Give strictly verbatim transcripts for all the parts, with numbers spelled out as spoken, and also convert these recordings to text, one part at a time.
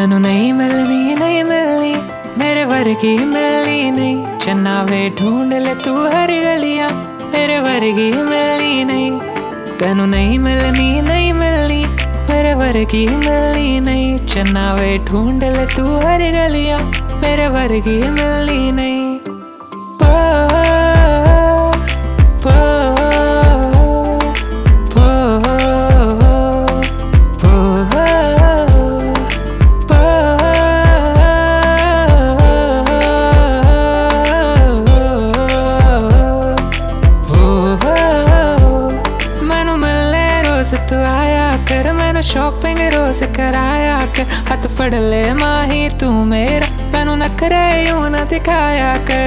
तेनू नहीं मिलनी नहीं मिलनी मेरे वर्गी मिलनी नहीं। चन्ना वे ढूंढ ले तू हर गलियां मेरे वर्गी मिलनी नहीं। तेनू नहीं मिलनी नहीं मिलनी मेरे वर्गी मिलनी नहीं। चन्ना वे ढूंढ ले तू हर गलियां मेरे वर्गी मिलनी नहीं। तू आया कर मैनू शॉपिंग रोज कराया कर। हाथ फड़ ले माही तू मेरा मैनू नखरे यूं ना दिखाया कर।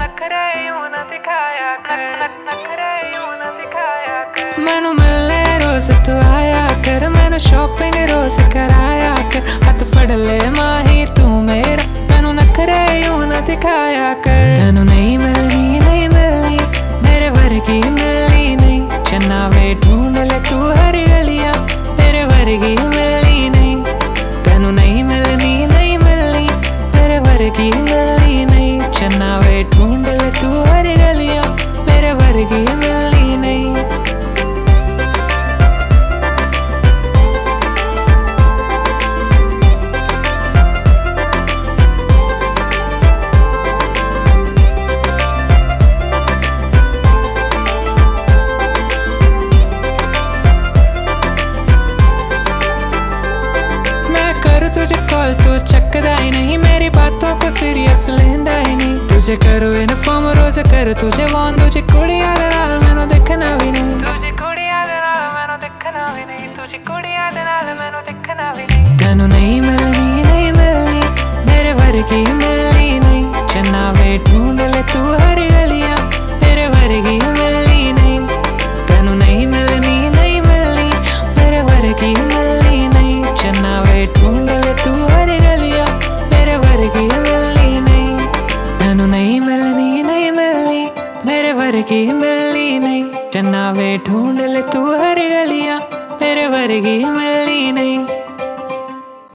मैनू मिलने रोज तू आया कर मैनू शॉपिंग रोज कराया कर। हाथ फड़ ले माही तू मेरा मैनू नखरे यूं ना दिखाया कर। तेनू नहीं मिलनी नहीं मिलनी मेरे वर्गी मिलनी नहीं। चन्ना वे ढूंढ ले तू हर गलियां मेरे वर्गी मिलनी नहीं। तेनू नहीं मिलनी नहीं मिलनी मेरे वर्गी मिलनी नहीं। चन्ना वे ढूंढ ले तू हर गलियां मेरे वर्गी मिलनी नहीं। तुझे कॉल तू चकदा ही नहीं मेरी बातों को सीरियस लेंदा ही नहीं। तुझे करो इन्फॉर्म रोज कर तुझे वॉन तुझे कुड़ियां दे नाल मैनू देखना भी नहीं। तुझे कुड़ियां दे नाल मैनू देखना भी नहीं। तुझे कुड़ियां दे नाल मैनू देखना भी नहीं। तेनू नहीं मिलनी नहीं मिलनी मेरे वर्गी मिलनी नहीं। चन्ना वे ढूंढ ले तू हर गलियां मेरे वर्गी मिलनी नहीं। तेनू नहीं मिलनी नहीं मिलनी मेरे वर्गी मिलनी नहीं। चन्ना वे ढूंढ ले तू हर गलियां मेरे वर्गी मिलनी नहीं। तेनू नहीं मिलनी नहीं मिलनी मेरे वर्गी मिलनी नहीं। चन्ना वे ढूंढ ले तू हर गलियां मेरे वर्गी मिलनी नहीं।